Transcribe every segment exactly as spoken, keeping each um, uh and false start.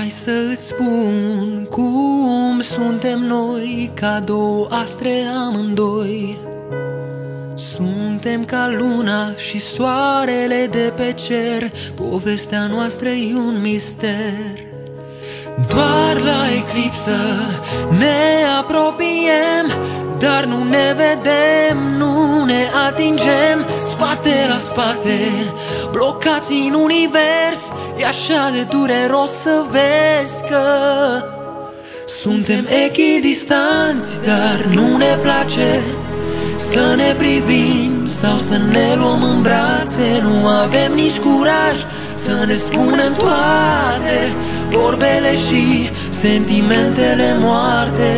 Hai să-ți spun cum suntem noi, ca două astre amândoi. Suntem ca luna și soarele de pe cer, povestea noastră e un mister. Doar la eclipsă ne apropiem, dar nu ne vedem, nu ne atingem. Spate la spate, blocați în univers, e așa de dureros să vezi că suntem echidistanți, dar nu ne place să ne privim sau să ne luăm în brațe. Nu avem nici curaj să ne spunem toate vorbele și sentimentele moarte.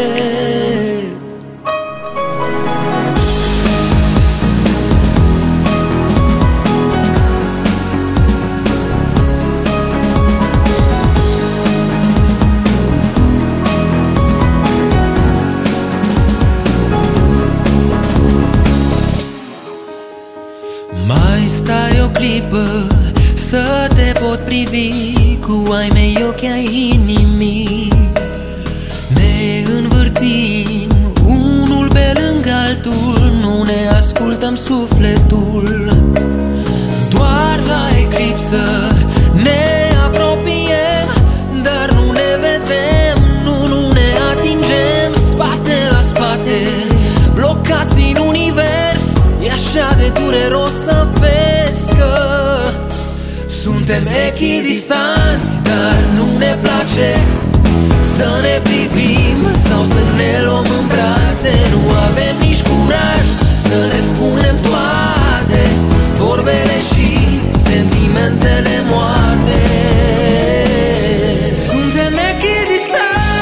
Mai stai o clipă să te pot privi cu ai mei ochi ai inimii. Ne învârtim unul pe lângă altul, nu ne ascultăm sufletul. Doar la eclipsă ne apropiem, dar nu ne vedem, nu, nu ne atingem. Spate la spate, blocați în univers, e așa de dureros să vezi că suntem echidistanți, dar nu ne place să ne privim sau să ne luăm în brațe. Nu avem nici curaj să ne spunem toate vorbele și sentimentele moarte. Suntem echidistanți,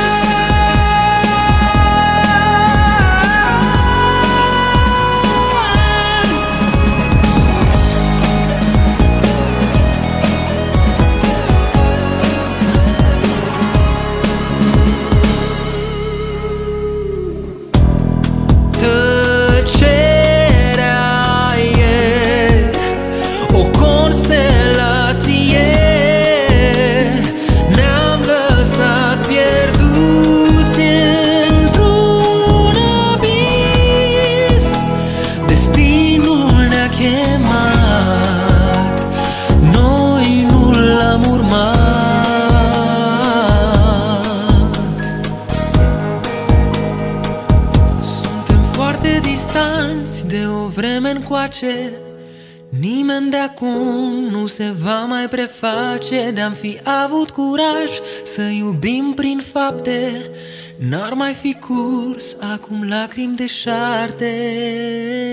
noi nu l-am urmat. Suntem foarte distanți de o vreme încoace, nimeni de acum nu se va mai preface de-am fi avut curaj să iubim prin fapte. N-ar mai fi curs acum lacrimi deșarte.